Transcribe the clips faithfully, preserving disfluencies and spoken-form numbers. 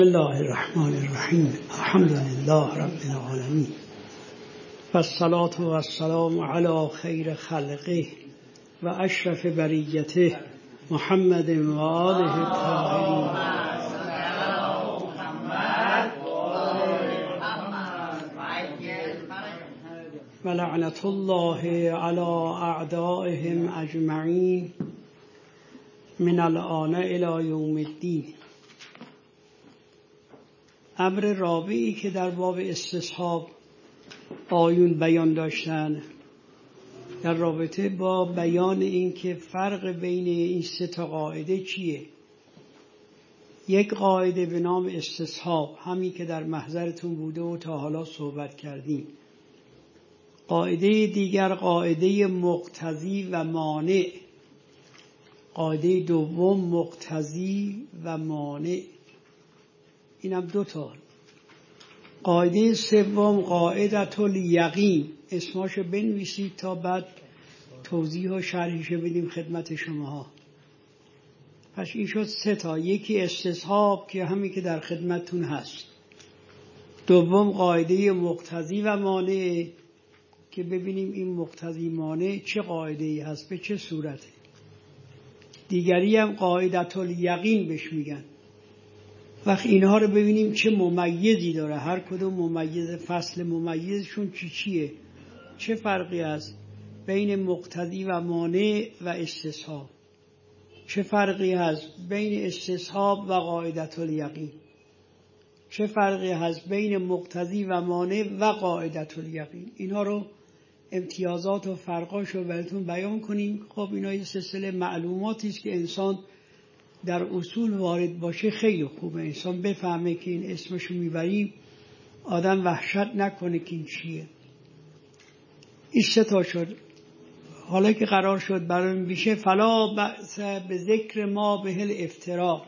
بسم الله الرحمن الرحیم. الحمد لله رب العالمین و الصلاة و السلام علی خیر خلقه و اشرف بریته محمد و آله الطاهرین. و لعنت الله علی اعدائهم اجمعین من الآن الی یوم الدین. امر رابعی که در باب استصحاب آیون بیان داشتن در رابطه با بیان این که فرق بین این سه تا قاعده چیه. یک قاعده به نام استصحاب، همین که در محضرتون بوده و تا حالا صحبت کردیم. قاعده دیگر قاعده مقتضی و مانع. قاعده دوم مقتضی و مانع. این هم دو تا. قاعده سوم قاعدة الیقین. اسماشو بنویسید تا بعد توضیح و شرحشو بدیم خدمت شماها. پس این شد سه تا. یکی استصحاب که همین که در خدمتون هست. دوم قاعده مقتضی و مانع که ببینیم این مقتضی مانع چه قاعده ای هست، به چه صورته. دیگری هم قاعدة الیقین بهش میگن. وقت اینها رو ببینیم چه ممیزی داره، هر کدوم ممیز، فصل ممیزشون چی چیه، چه فرقی هست بین مقتضی و مانع و استصحاب، چه فرقی هست بین استصحاب و قاعدة الیقین، چه فرقی هست بین مقتضی و مانع و قاعدة الیقین. اینها رو امتیازات و فرقاشو براتون بیان کنیم. خب اینا یه سلسله معلوماتی است که انسان در اصول وارد باشه خیلی خوبه. انسان بفهمه که این اسمشو میبریم آدم وحشت نکنه که این چیه. این سه تا شد. حالا که قرار شد برای بیشه فلا بأس به ذکر ما به الافتراء.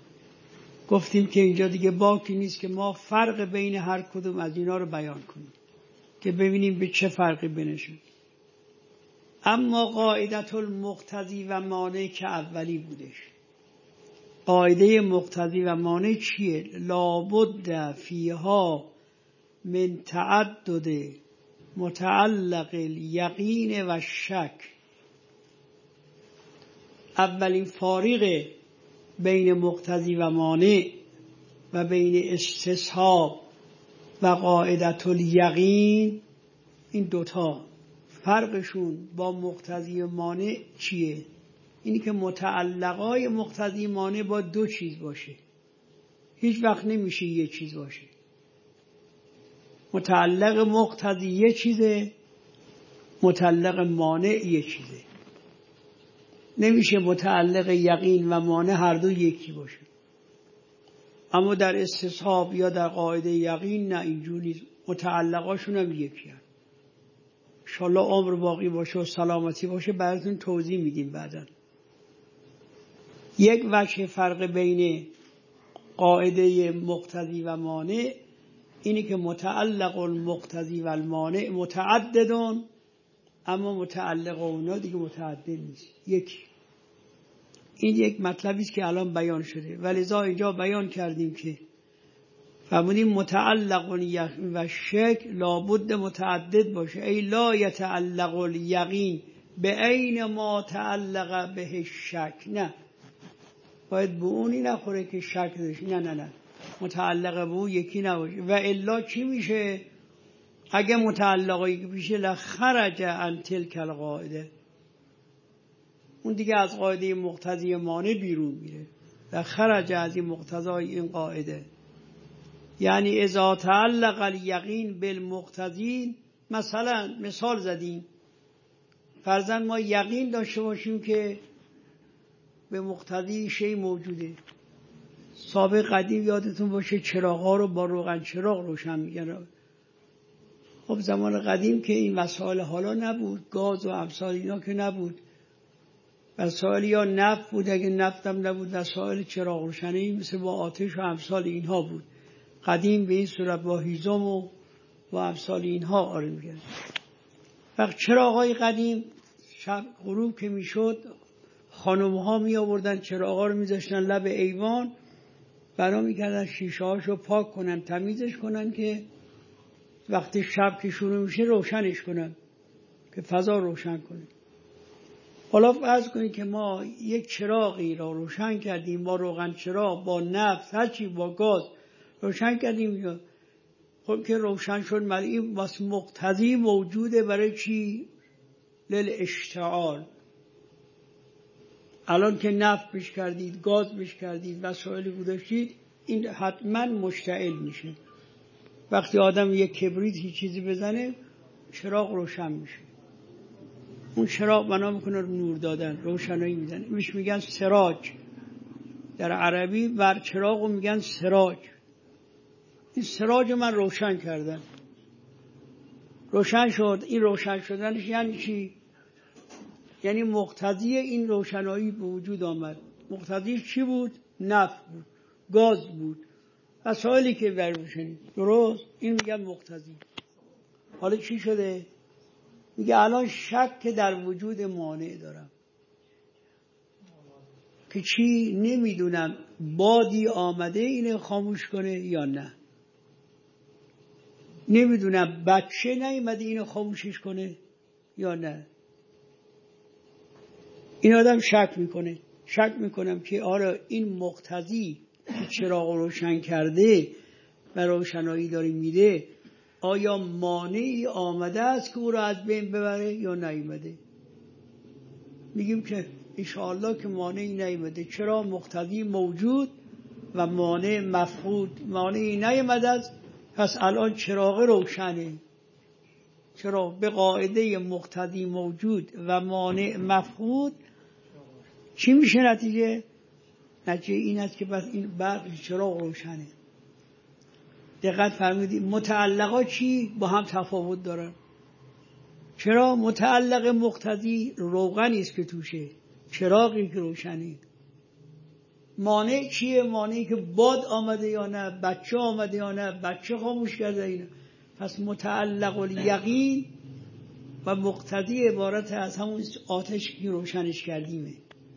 گفتیم که اینجا دیگه باکی نیست که ما فرق بین هر کدوم از اینا رو بیان کنیم که ببینیم به چه فرقی بینشون. اما قاعدة المقتضی و مانع که اولی بودش. قاعده مقتضی و مانع چیه؟ لابد فیها من تعدد متعلق الیقین و شک. اولین فارق بین مقتضی و مانع و بین استصحاب و قاعدة الیقین، این دوتا فرقشون با مقتضی و مانع چیه؟ اینی که متعلقای مقتضی مانع با دو چیز باشه. هیچ وقت نمیشه یه چیز باشه. متعلق مقتضی یه چیزه، متعلق مانع یه چیزه. نمیشه متعلق یقین و مانع هر دو یکی باشه. اما در استصحاب یا در قاعده یقین نه، اینجوری متعلقاشون هم یکی هست. انشالله عمر باقی باشه و سلامتی باشه براتون توضیح میدیم بعداً. یک وجه فرق بین قاعده مقتضی و مانع اینی که متعلق المقتضی و المانع متعددون، اما متعلق اونا دیگه متعدد نیست، یکی. این یک مطلبی است که الان بیان شده. ولذا اینجا بیان کردیم که فرمودیم متعلق و شک لابد متعدد باشه. ای لا یتعلق الیقین به عین ما تعلق به شک. نه، باید به اونی نخوره که شک داشت. نه نه نه، متعلق به اون یکی نباشه. و الا چی میشه؟ اگه متعلقایی که میشه لخرج عن تلک القاعده، اون دیگه از قاعده مقتضی مانع بیرون میره. لخرج از این مقتضای این قاعده. یعنی اذا تعلق الیقین بالمقتضی، مثلا مثال زدیم، فرضاً ما یقین داشته باشیم که به مقتضی شی موجوده. سابق قدیم یادتون باشه چراغ‌ها رو با روغن چراغ روشن می‌کردن. خب زمان قدیم که این مسائل حالا نبود، گاز و امثال اینا که نبود، مسائل یا نفت بود، اگه نفت هم نبود مسائل چراغ روشنی مثل با آتش و امثال اینها بود. قدیم به این صورت با هیزم و با امثال اینها آره می‌کردن. وقت چراغ‌های قدیم شب غروب که میشد خانم ها می آوردن چراغا رو می داشتن لب ایوان، بنا میکردن شیشه هاشو پاک کنن، تمیزش کنن که وقتی شب که شروع میشه روشنش کنن که فضا روشن کنه. حالا فرض کنید که ما یک چراغی را روشن کردیم با روغن چراغ، با نفت، هرچی با گاز روشن کردیم، خب که روشن شد، ولی این بس مقتضی موجوده برای چی؟ للاشتعال. الان که نفت بش کردید، گاز بش کردید، وسایلی گذاشتید، این حتما مشتعل میشه. وقتی آدم یک کبریت هیچ چیزی بزنه چراغ روشن میشه. اون چراغ بنا میکنه نور دادن، روشنایی میدن، میش میگن سراج در عربی. بر چراغو میگن سراج. این سراج من روشن کردن، روشن شد. این روشن شدنش یعنی چی؟ یعنی مقتضی این روشنایی به وجود آمد. مقتضیش چی بود؟ نفت بود، گاز بود، وسایلی که بر روشنی. درست؟ این میگن مقتضی. حالا چی شده؟ میگه الان شک در وجود مانع دارم که چی؟ نمیدونم بادی آمده اینه خاموش کنه یا نه، نمیدونم بچه نیومده اینو خاموشش کنه یا نه. این آدم شک میکنه. شک میکنم که آره این مقتضی که چراغ روشن کرده و روشنایی داره میده، آیا مانعی آمده است که او را از بین ببره یا نیامده؟ میگیم که انشاءالله که مانعی نیامده. چرا؟ مقتضی موجود و مانع مفقود. مانعی نیامده است، پس الان چراغ روشنه. چرا؟ به قاعده مقتضی موجود و مانع مفقود چی میشه نتیجه؟ نتیجه این است که بس این برق چراغ روشنه. دقت فرمودید متعلقات چی؟ با هم تفاوت دارن. چرا؟ متعلق مقتضی روغنی است که توشه، چراغی که روشنه. مانع چیه؟ مانعی که باد آمده یا نه، بچه آمده یا نه، بچه خاموش کرده اینا. پس متعلق الیقین و مقتضی عبارت از همون آتش که روشنش کردیمه.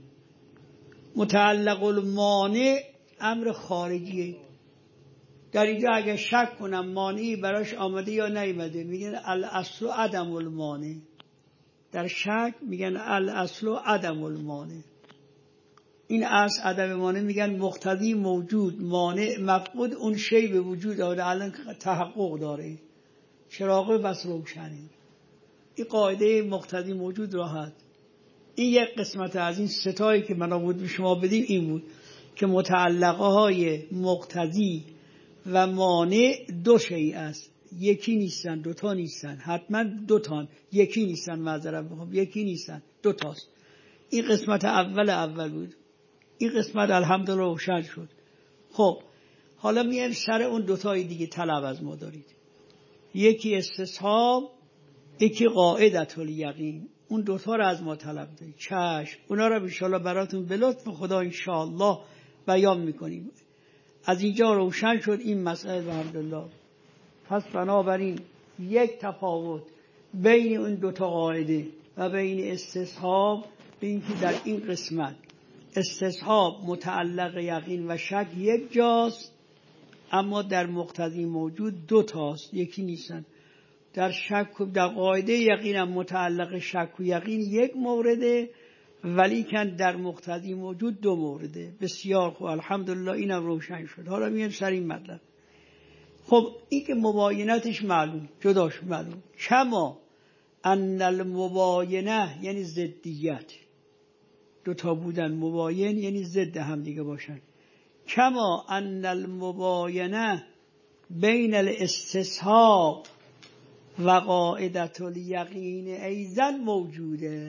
متعلق المانع امر خارجیه. در اینجا اگر شک کنم مانعی براش آمده یا نیامده، میگن الاصل عدم المانع. در شک میگن الاصل عدم المانع. این اصل عدم مانع میگن مقتضی موجود، مانع مفقود. اون شی به وجود آمده الان تحقق داره، چراغ بس روشنه. این قاعده مقتضی موجود راحت. این یک قسمت از این ستایی که من بود به شما بدیم این بود که متعلقه های مقتضی و مانع دو شیء است، یکی نیستن، دوتا نیستن، حتما دوتان، یکی نیستن، معذرت میخوام، یکی نیستن، دوتاست. این قسمت اول اول بود. این قسمت الحمدلله روشن شد. خب حالا میایم سر اون دوتای دیگه طلب از ما دارید. یکی استصحاب، یکی قاعدة الیقین. اون دوتا رو از ما طلب دارید. چشم، اونا رو انشاءالله براتون به لطف خدا انشاءالله بیان میکنیم. از اینجا روشن شد این مسئله الحمدلله. پس بنابراین یک تفاوت بین اون دوتا قاعده و بین استصحاب، بین که در این قسمت استصحاب متعلق یقین و شک یک جاست، اما در مقتضی موجود دو تاست، یکی نیستن. در شک در قاعده یقین هم متعلق شک و یقین یک مورده، ولی که در مقتضی موجود دو مورده. بسیار خوب، الحمدلله اینم روشن شد. حالا میایم سر این مطلب. خب این که مباینتش معلوم، جداش معلوم. کما ان المباینه یعنی ضدیت، دوتا بودن مباین یعنی ضد هم دیگه باشن. کما ان المباینه بین الاستصحاب و قاعدة الیقین ایضا موجوده.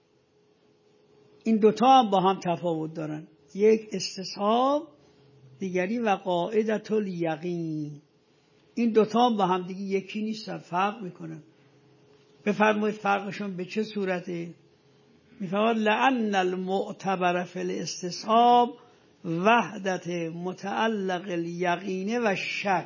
این دوتا هم با هم تفاوت دارن، یک استصحاب دیگری و قاعدة الیقین. این دوتا هم با هم دیگه یکی نیستن، فرق میکنن. بفرمایید فرقشون به چه صورته؟ میفرماید لأن المعتبر فی الاستصحاب وحدت متعلق الیقین و شک.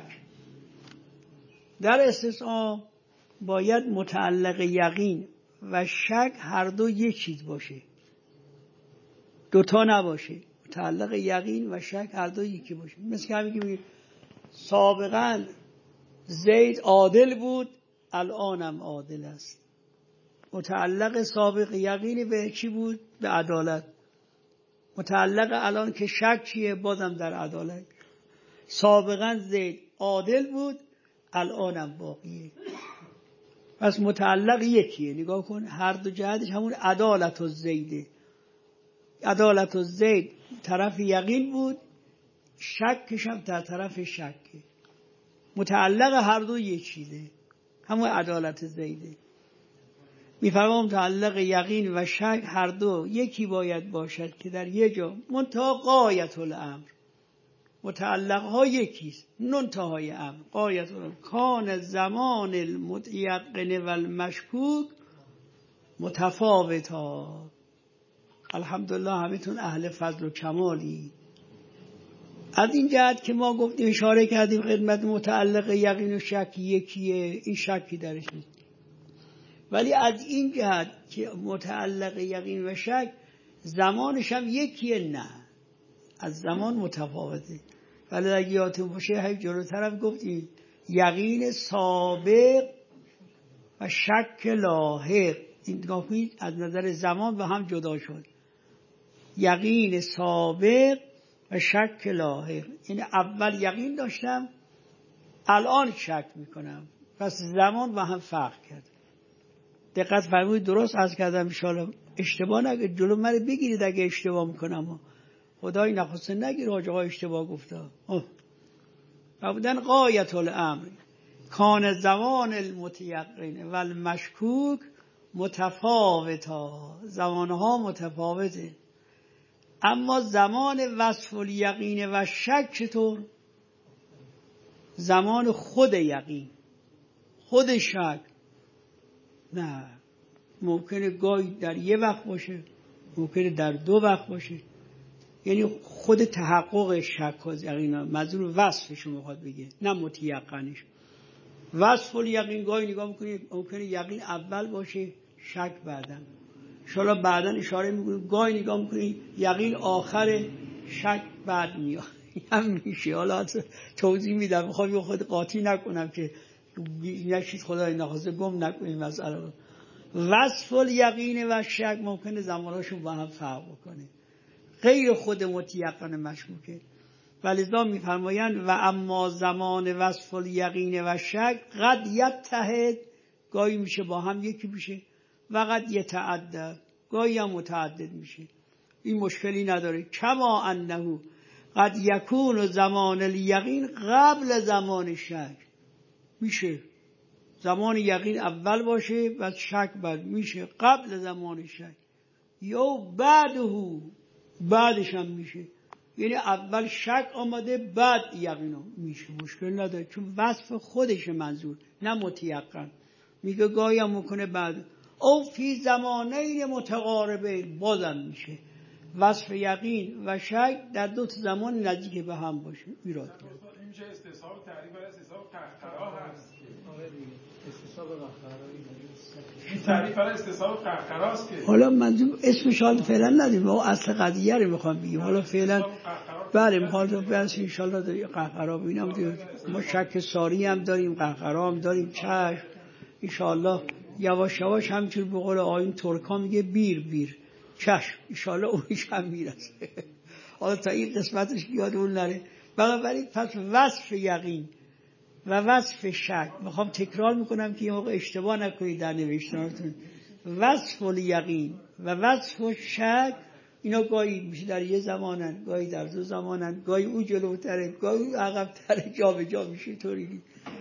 در استصحاب باید متعلق یقین و شک هر دو یک چیز باشه، دوتا نباشه. متعلق یقین و شک هر دو یکی باشه. مثل که همین که میگه سابقا زید عادل بود الانم عادل است. متعلق سابق یقینی به چی بود؟ به عدالت. متعلق الان که شک چیه؟ بازم در عدالت. سابقا زید عادل بود الانم باقیه. پس متعلق یکیه. نگاه کن هر دو جهتش همون عدالت و زیده. عدالت و زید طرف یقین بود، شکش هم در طرف شکه. متعلق هر دو یک چیزه، همون عدالت زیده. میفرمام متعلق یقین و شک هر دو یکی باید باشد که در یک جا منتها غایت الامر. متعلق ها یکیست، منتهای امر غایت الامر. کان زمان المتیقن و المشکوک متفاوتا. الحمدلله همتون اهل فضل و کمالی. از این جهت که ما گفتیم اشاره کردیم خدمت متعلق یقین و شک یکیه، این شکی درش نیست. ولی از این جهت که متعلق یقین و شک زمانش هم یکیه، نه، از زمان متفاوته. ولی اگه یادتون باشه همین جلوتر هم گفتیم یقین سابق و شک لاحق، این نگاه کنید از نظر زمان به هم جدا شد. یقین سابق و شک لاحق، یعنی اول یقین داشتم الان شک میکنم، پس زمان با هم فرق کرد. دقت فرمودید، درست عرض کردم ان شاءالله اشتباه نگید، جلو من بگیرید اگه اشتباه میکنم. خدای نخواسته نگیر حاج آقا اشتباه گفته. بودن غایت الامر کان زمان المتیقن و المشکوک متفاوتا. زمانها متفاوته، اما زمان وصف الیقین و شک چطور؟ زمان خود یقین خود شک نه، ممکنه گاهی در یه وقت باشه، ممکنه در دو وقت باشه. یعنی خود تحقق شک و یقین، منظور وصفشو میخواد بگه نه متیقنش. وصف الیقین گاهی نگاه میکنید ممکنه یقین اول باشه شک بعدن. انشاءالله بعدا اشاره میکنیم گاهی نگاه میکنید یقین آخر شک بعد میاد. هم میشه. حالا توضیح میدم، میخوام خود قاطی نکنم که نشید خدای نخواسته گم نکنیم مسئله. وصف الیقین و شک ممکنه زماناشون با هم فرق بکنه، غیر خود متیقن مشکوکه. ولذا میفرمایند و اما زمان وصف الیقین و شک قد یتحد، گاهی میشه با هم یکی میشه، و قد یتعدد، گاهی هم متعدد میشه. این مشکلی نداره. کما انه قد یکون زمان الیقین قبل زمان شک، میشه زمان یقین اول باشه و شک بعد، میشه قبل زمان شک، یا بعده بعدش هم میشه. یعنی اول شک آمده بعد یقین میشه، مشکل نداره، چون وصف خودش منظور نه متیقن. میگه گاهی هم ممکنه بعد او فی زمانین متقاربین، بازم میشه وصف یقین و شک در دو تا زمان نزدیک به هم باشه. ایراد این میشه استصحاب تعریف برای استصحاب قهقرا هست. استصحاب قهقرا این تعریف برای استصحاب قهقرا است که حالا منظور اسمش حال فعلا ندیم، ما اصل قضیه رو میخوام بگیم. حالا فعلا بله میخوام تو بس ان شاء الله داری قهقرا ببینم. ما شک ساری هم داریم، قهقرا هم داریم، چشم ان شاء الله یواش یواش همینجور به قول آیین ترکا میگه بیر بیر، چشم ان شاء الله اونش هم میرسه. حالا تا این قسمتش یادمون نره. بنابراین پس وصف یقین و وصف شک، میخوام تکرار میکنم که یه موقع اشتباه نکنید در نوشتناتون. وصف الیقین و وصف شک اینا گاهی میشه در یه زمانن، گاهی در دو زمانن، گاهی او جلوتره، گاهی او عقب‌تره، جا به جا میشه طوری.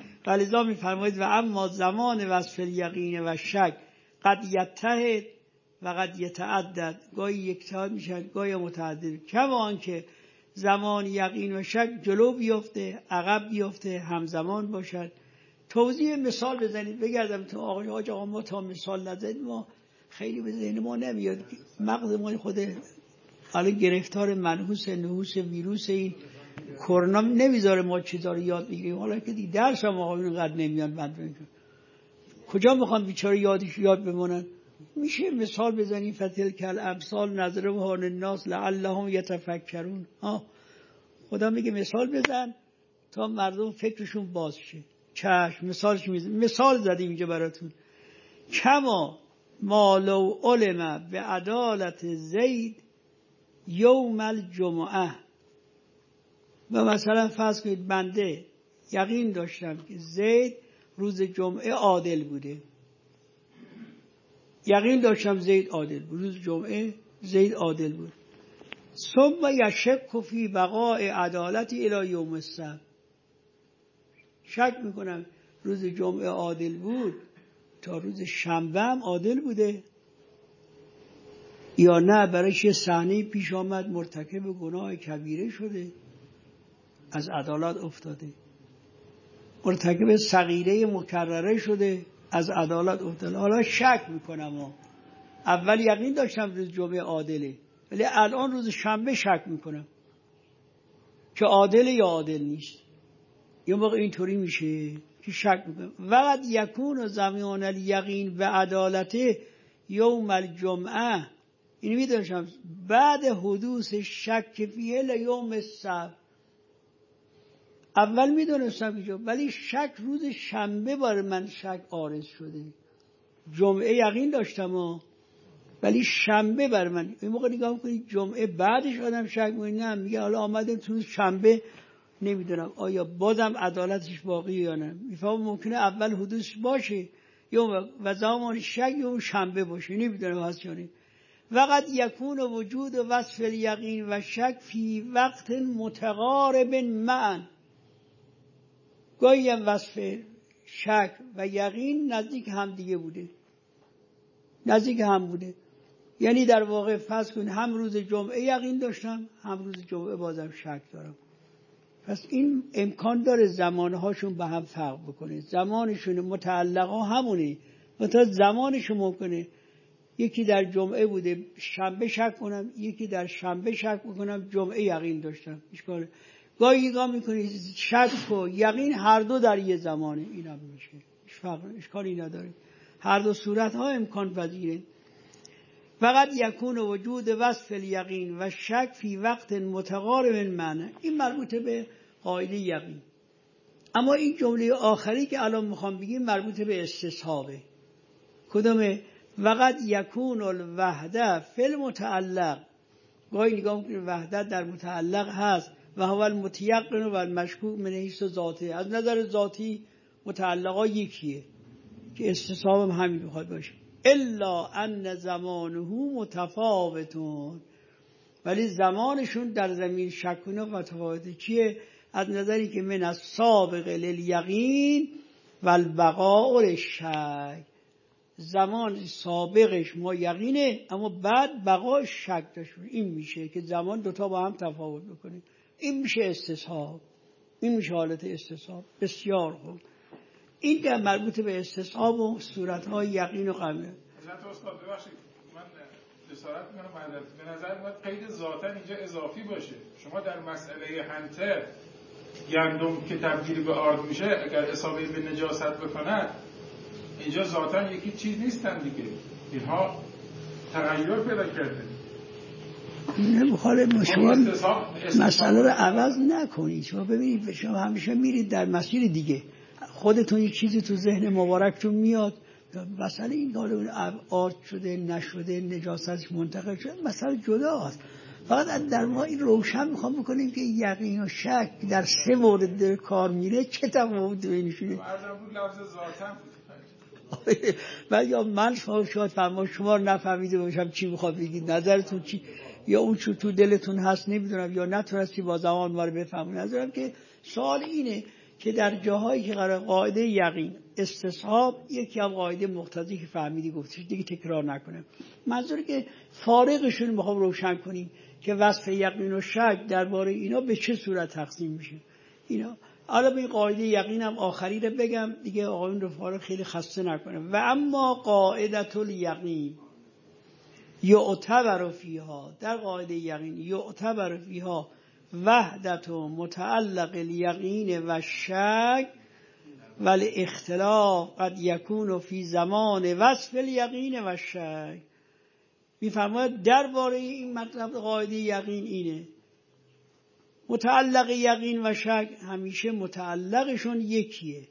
لذا میفرمایید و اما زمان وصف الیقین و شک قد یتحد و قد یتعدد، گاهی یکتا میشن گاهی متعدد. کما آنکه زمان یقین و شک جلو بیفته عقب بیفته همزمان باشد. توضیح مثال بزنید بگردم تو آقای حاج آقا ما تا مثال نزدید ما خیلی به ذهن ما نمیاد. مغز ما خود حالا گرفتار منحوس نحوس ویروس این کرونا نمیذاره ما چیزا رو یاد بگیریم. حالا که دیگه درس هم آقا اینقدر نمیاد، من کجا میخوام بیچاره یادش یاد بمونن؟ میشه مثال بزنیم فتلک الامثال نضربها للناس لعلهم یتفکرون. ها خدا میگه مثال بزن تا مردم فکرشون باز شه. چشم مثالش میزن. مثال زدیم اینجا براتون. کما ما لو علم به عدالت زید یوم الجمعه. و مثلا فرض کنید بنده یقین داشتم که زید روز جمعه عادل بوده، یقین داشتم زید عادل بود، روز جمعه زید عادل بود. ثم یشک فی بقاء عدالتی الی یوم السبت. شک میکنم روز جمعه عادل بود تا روز شنبه هم عادل بوده یا نه برایش یه صحنه پیش آمد مرتکب گناه کبیره شده از عدالت افتاده، مرتکب صغیره مکرره شده از عدالت افتاده. حالا شک میکنم، اول یقین داشتم روز جمعه عادله ولی الان روز شنبه شک میکنم که عادل یا عادل نیست. یه موقع اینطوری میشه که شک میکنم. وقت یکون زمان الیقین به عدالته یوم الجمعه، این میدونشم بعد حدوث شک فیه لیوم السبت. اول میدونستم اینجا ولی شک روز شنبه بار من شک عارض شده. جمعه یقین داشتم ولی شنبه بر من. این موقع نگاه میکنید جمعه بعدش آدم شک میکنه، نه میگه حالا آمدیم تو شنبه نمیدونم آیا بازم عدالتش باقی یا نه. میفهم ممکنه اول حدوث باشه یا و زمان شک یا شنبه باشه، نمیدونم هست یا نه. وقت یکون وجود وصف الیقین و شک فی وقت متقارب معا. گاهی هم وصف شک و یقین نزدیک هم دیگه بوده، نزدیک هم بوده. یعنی در واقع فرض کن هم روز جمعه یقین داشتم هم روز جمعه بازم شک دارم. پس این امکان داره زمانهاشون به هم فرق بکنه، زمانشون متعلق ها همونه، مثلا زمانشون ممکنه یکی در جمعه بوده شنبه شک کنم، یکی در شنبه شک بکنم جمعه یقین داشتم. اشکاله گاهی نگاه میکنی شک و یقین هر دو در یه زمانه، این هم میشه، اشکالی نداره، هر دو صورت ها امکان پذیره. فقط یکون وجود وصف الیقین و شک فی وقت متقارب معنی. این مربوط به قاعده یقین. اما این جمله آخری که الان میخوام بگیم مربوط به استصحابه. کدومه؟ فقط یکون الوحده فی المتعلق. گاهی نگاه میکنیم وحدت در متعلق هست و هو المتیقن و المشکوک من حیث ذاته. از نظر ذاتی متعلقا یکیه که استصحاب هم همین بخواد باشه. الا ان زمانه متفاوتون، ولی زمانشون در زمین شکونه متفاوته. چیه؟ از نظری که من از سابق للیقین و البقاء للشک. زمان سابقش ما یقینه اما بعد بقای شک داشت. این میشه که زمان دوتا با هم تفاوت بکنه. این میشه استصحاب، این میشه حالت استصحاب. بسیار خوب. این در مربوط به استصحاب و صورت‌های یقین و قمه. حضرت استاد ببخشید من جسارت میکنم معذرت، به نظر میاد قید ذاتاً اینجا اضافی باشه. شما در مسئله هنتر گندم که تبدیل به آرد میشه اگر اصابه به نجاست بکند اینجا ذاتاً یکی چیز نیستن دیگه، اینها تغییر پیدا کرده. نمیخواد شما مسئله رو عوض نکنید. شما ببینید شما همیشه میرید در مسیر دیگه، خودتون یک چیزی تو ذهن مبارکتون میاد، مسئله این داره آرد شده نشده نجاستش منتقل شده مسئله جداست. فقط در ما این روشن میخوام بکنیم که یقین و شک در سه مورد در کار میره چه تفاوت بینشونه. عرضم بود لفظ ذاتم من یا من شاید فرما شما رو نفهمیده باشم چی میخواد بگید، نظرتون چی، یا اون چون تو دلتون هست نمیدونم یا نتونستی با زمان ما رو بفهمونی. نظرم که سوال اینه که در جاهایی که قرار قاعده یقین استصحاب یکی هم قاعده مقتضی که فهمیدی گفتش دیگه تکرار نکنم. منظوری که فارغشون میخوام روشن کنیم که وصف یقین و شک درباره اینا به چه صورت تقسیم میشه اینا. حالا به این قاعده یقین هم آخری رو بگم دیگه آقایون رو فارغ خیلی خسته نکنم. و اما قاعده الیقین یعتبر فیها، در قاعده یقین یعتبر فیها وحدت و متعلق الیقین و شک ولی اختلاف قد یکون فی زمان وصف الیقین و شک. میفرماید درباره این مطلب قاعده یقین اینه، متعلق یقین و شک همیشه متعلقشون یکیه،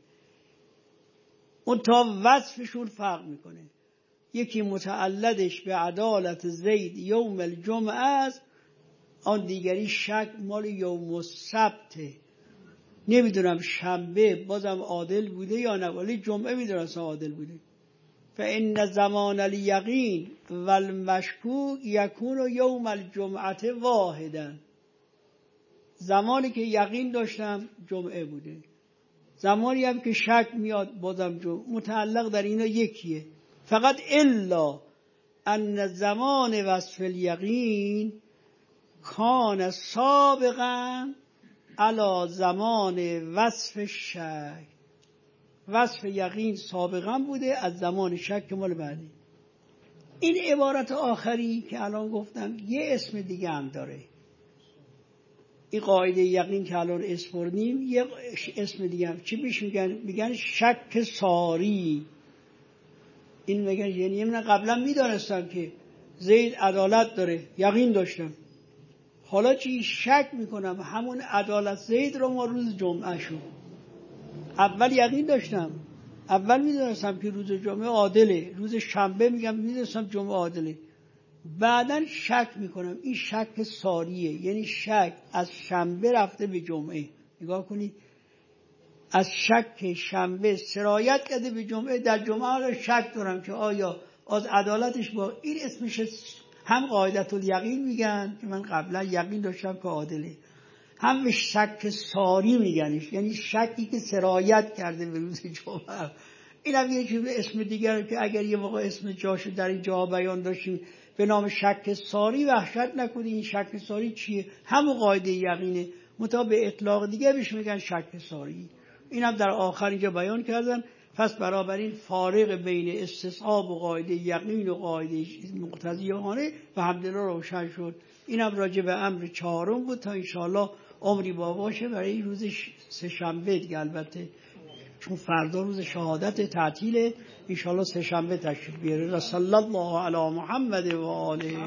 اون تا وصفشون فرق میکنه. یکی متعلقش به عدالت زید یوم الجمعه است، آن دیگری شک مال یوم السبته. نمیدونم شنبه بازم عادل بوده یا نه، ولی جمعه میدونم عادل بوده. فإن زمان الیقین والمشکوک یکون یوم الجمعه واحدا. زمانی که یقین داشتم جمعه بوده، زمانی هم که شک میاد بازم جمعه. متعلق در اینا یکیه. فقط الا ان زمان وصف الیقین کان سابقا علی زمان وصف شک. وصف یقین سابقا بوده از زمان شک مال بعدی. این عبارت آخری که الان گفتم یه اسم دیگه هم داره. این قاعده یقین که الان اسپردیم یه اسم دیگه هم. چی بیش میگن؟ میگن شک ساری. این میگن یعنی من قبلا میدانستم که زید عدالت داره، یقین داشتم، حالا چی شک میکنم همون عدالت زید رو ما روز جمعه شد. اول یقین داشتم، اول میدونستم که روز جمعه عادله، روز شنبه میگم میدونستم جمعه عادله، بعدن شک میکنم. این شک ساریه، یعنی شک از شنبه رفته به جمعه. نگاه کنید، از شک شنبه سرایت کرده به جمعه. در جمعه رو شک دارم که آیا از عدالتش با این اسمش هم قاعدت الیقین میگن که من قبلا یقین داشتم که عادله، هم به شک ساری میگنش، یعنی شکی که سرایت کرده به روز جمعه. این هم یه اسم دیگر که اگر یه موقع اسم جاشو در این جا بیان داشتیم به نام شک ساری، وحشت نکنید این شک ساری چیه؟ همون قاعده یقینه، مطابق به اطلاق دیگه بهش میگن شک ساری. این هم در آخر اینجا بیان کردن. پس بنابراین فارق بین استصحاب و قاعده یقین و قاعده مقتضیانه و حمدلله روشن شد. این هم راجع به امر چهارم بود. تا انشاءالله عمری با باشه برای روز سه شنبه دیگه، البته چون فردا روز شهادت تعطیله، انشاءالله سه شنبه تشریف بیاره. صلی الله علی محمد و آله.